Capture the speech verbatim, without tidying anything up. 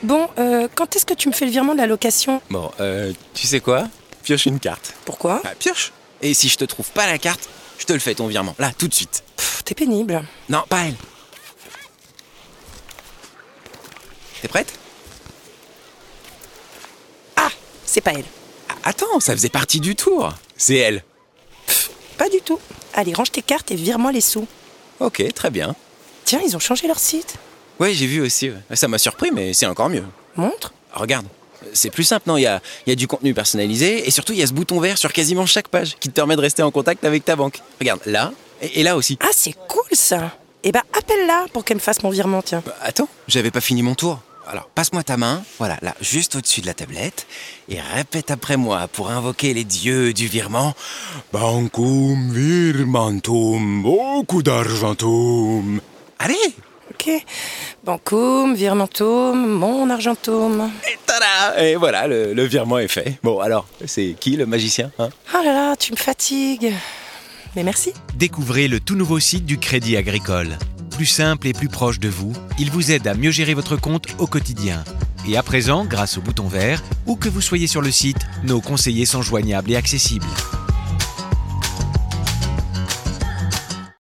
Bon, euh, quand est-ce que tu me fais le virement de la location ? Bon, euh, tu sais quoi ? Pioche une carte. Pourquoi ? Ah, pioche. Et si je te trouve pas la carte, je te le fais ton virement, là, tout de suite. Pff, t'es pénible. Non, pas elle. T'es prête ? Ah, c'est pas elle. Ah, attends, ça faisait partie du tour. C'est elle. Pff, pas du tout. Allez, range tes cartes et vire-moi les sous. Ok, très bien. Tiens, ils ont changé leur site. Ouais, j'ai vu aussi. Ouais. Ça m'a surpris, mais c'est encore mieux. Montre. Regarde, c'est plus simple, non ? Il y a, il y a du contenu personnalisé et surtout, il y a ce bouton vert sur quasiment chaque page qui te permet de rester en contact avec ta banque. Regarde, là et, et là aussi. Ah, c'est cool ça. Eh ben, appelle-la pour qu'elle me fasse mon virement, tiens. Bah, attends, j'avais pas fini mon tour. Alors, passe-moi ta main, voilà, là, juste au-dessus de la tablette, et répète après moi pour invoquer les dieux du virement. Bancum virmentum, beaucoup d'argentum. Allez! Ok. Bancum, virmentum, mon argentum. Et tada! Et voilà, le, le virement est fait. Bon, alors, c'est qui le magicien, hein? Oh là là, tu me fatigues. Mais merci. Découvrez le tout nouveau site du Crédit Agricole. Plus simple et plus proche de vous, il vous aide à mieux gérer votre compte au quotidien. Et à présent, grâce au bouton vert, où que vous soyez sur le site, nos conseillers sont joignables et accessibles.